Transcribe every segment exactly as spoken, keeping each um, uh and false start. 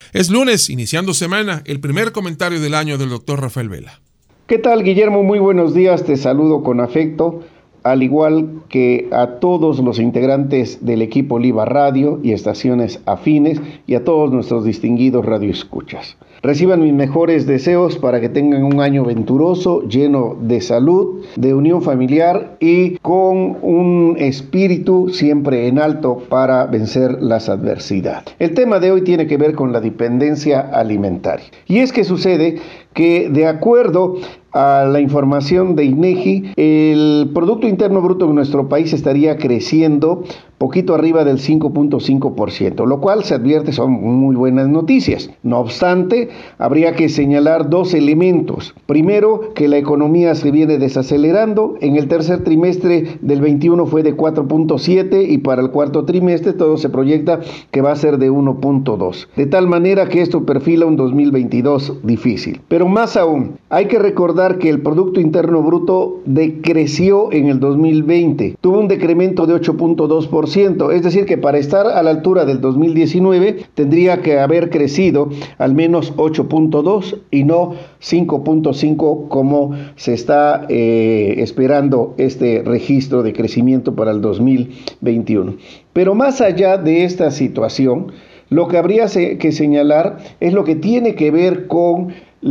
Es lunes, iniciando semana, el primer comentario del año del doctor Rafael Vela. ¿Qué tal, Guillermo? Muy buenos días, te saludo con afecto, al igual que a todos los integrantes del equipo Oliva Radio y estaciones afines y a todos nuestros distinguidos radioescuchas. Reciban mis mejores deseos para que tengan un año venturoso, lleno de salud, de unión familiar y con un espíritu siempre en alto para vencer las adversidades. El tema de hoy tiene que ver con la dependencia alimentaria. Y es que sucede que, de acuerdo a la información de INEGI, el Producto Interno Bruto de nuestro país estaría creciendo poquito arriba del cinco punto cinco por ciento, lo cual se advierte son muy buenas noticias. No obstante, habría que señalar dos elementos. Primero, que la economía se viene desacelerando. En el tercer trimestre del veintiuno fue de cuatro punto siete y para el cuarto trimestre todo se proyecta que va a ser de uno punto dos. De tal manera que esto perfila un dos mil veintidós difícil. Pero más aún, hay que recordar que el Producto Interno Bruto decreció en el dos mil veinte. Tuvo un decremento de ocho punto dos por ciento. Es decir, que para estar a la altura del dos mil diecinueve tendría que haber crecido al menos ocho punto dos y no cinco punto cinco como se está eh, esperando este registro de crecimiento para el dos mil veintiuno. Pero más allá de esta situación, lo que habría que señalar es lo que tiene que ver con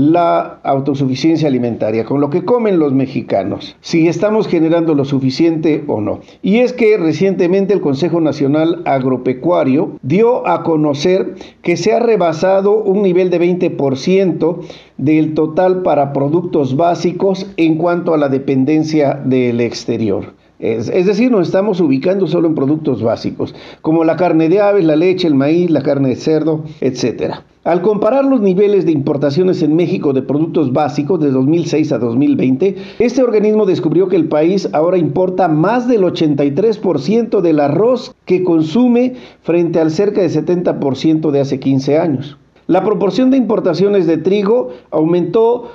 la autosuficiencia alimentaria, con lo que comen los mexicanos, si estamos generando lo suficiente o no. Y es que recientemente el Consejo Nacional Agropecuario dio a conocer que se ha rebasado un nivel de veinte por ciento del total para productos básicos en cuanto a la dependencia del exterior. Es, es decir, nos estamos ubicando solo en productos básicos, como la carne de aves, la leche, el maíz, la carne de cerdo, etcétera. Al comparar los niveles de importaciones en México de productos básicos de dos mil seis a dos mil veinte, este organismo descubrió que el país ahora importa más del ochenta y tres por ciento del arroz que consume frente al cerca de setenta por ciento de hace quince años. La proporción de importaciones de trigo aumentó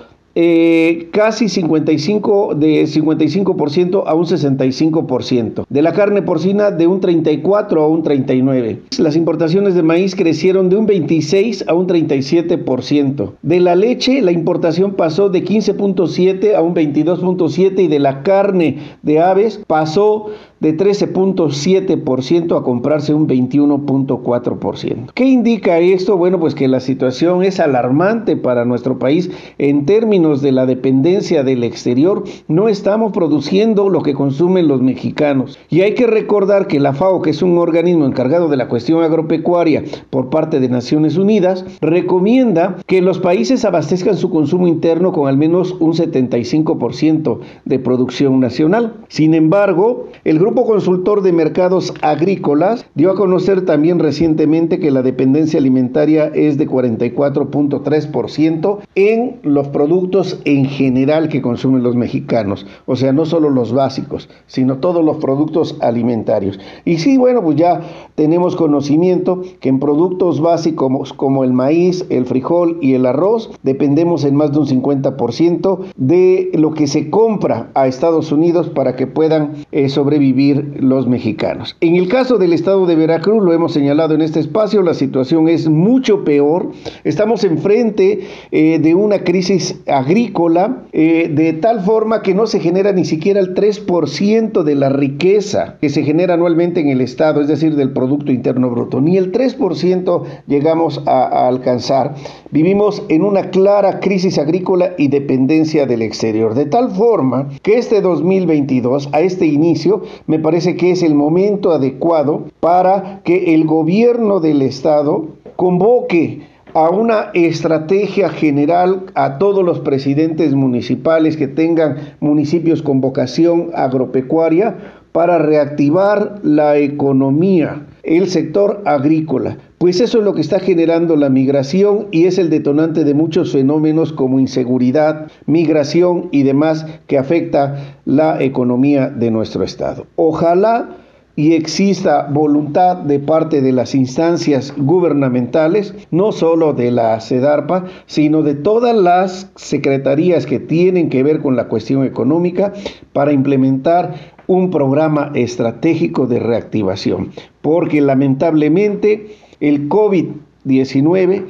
Eh, casi cincuenta y cinco, de cincuenta y cinco por ciento a un sesenta y cinco por ciento. De la carne porcina de un treinta y cuatro a un treinta y nueve por ciento. Las importaciones de maíz crecieron de un veintiséis a un treinta y siete por ciento. De la leche, la importación pasó de quince punto siete a un veintidós punto siete por ciento y de la carne de aves pasó de trece punto siete por ciento a comprarse un veintiuno punto cuatro por ciento. ¿Qué indica esto? Bueno, pues que la situación es alarmante para nuestro país en términos de la dependencia del exterior. No estamos produciendo lo que consumen los mexicanos. Y hay que recordar que la FAO, que es un organismo encargado de la cuestión agropecuaria por parte de Naciones Unidas, recomienda que los países abastezcan su consumo interno con al menos un setenta y cinco por ciento de producción nacional. Sin embargo, el Grupo Consultor de Mercados Agrícolas dio a conocer también recientemente que la dependencia alimentaria es de cuarenta y cuatro punto tres por ciento en los productos en general que consumen los mexicanos, o sea, no solo los básicos, sino todos los productos alimentarios. Y sí, bueno, pues ya tenemos conocimiento que en productos básicos como el maíz, el frijol y el arroz, dependemos en más de un cincuenta por ciento de lo que se compra a Estados Unidos para que puedan eh, sobrevivir los mexicanos. En el caso del estado de Veracruz, lo hemos señalado en este espacio, la situación es mucho peor. Estamos enfrente eh, de una crisis agrícola eh, de tal forma que no se genera ni siquiera el tres por ciento de la riqueza que se genera anualmente en el estado, es decir, del Producto Interno Bruto. Ni el tres por ciento llegamos a, a alcanzar. Vivimos en una clara crisis agrícola y dependencia del exterior, de tal forma que este dos mil veintidós, a este inicio, me parece que es el momento adecuado para que el gobierno del estado convoque a una estrategia general a todos los presidentes municipales que tengan municipios con vocación agropecuaria para reactivar la economía, el sector agrícola, pues eso es lo que está generando la migración y es el detonante de muchos fenómenos como inseguridad, migración y demás que afecta la economía de nuestro estado. Ojalá y exista voluntad de parte de las instancias gubernamentales, no solo de la SEDARPA, sino de todas las secretarías que tienen que ver con la cuestión económica para implementar un programa estratégico de reactivación, porque lamentablemente el COVID diecinueve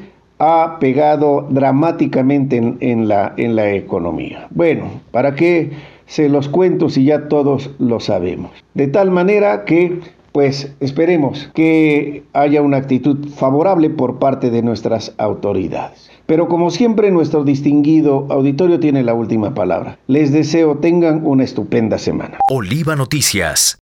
ha pegado dramáticamente en, en, la, en la economía. Bueno, ¿para qué se los cuento si ya todos lo sabemos? De tal manera que, pues, esperemos que haya una actitud favorable por parte de nuestras autoridades. Pero como siempre, nuestro distinguido auditorio tiene la última palabra. Les deseo tengan una estupenda semana. Oliva Noticias.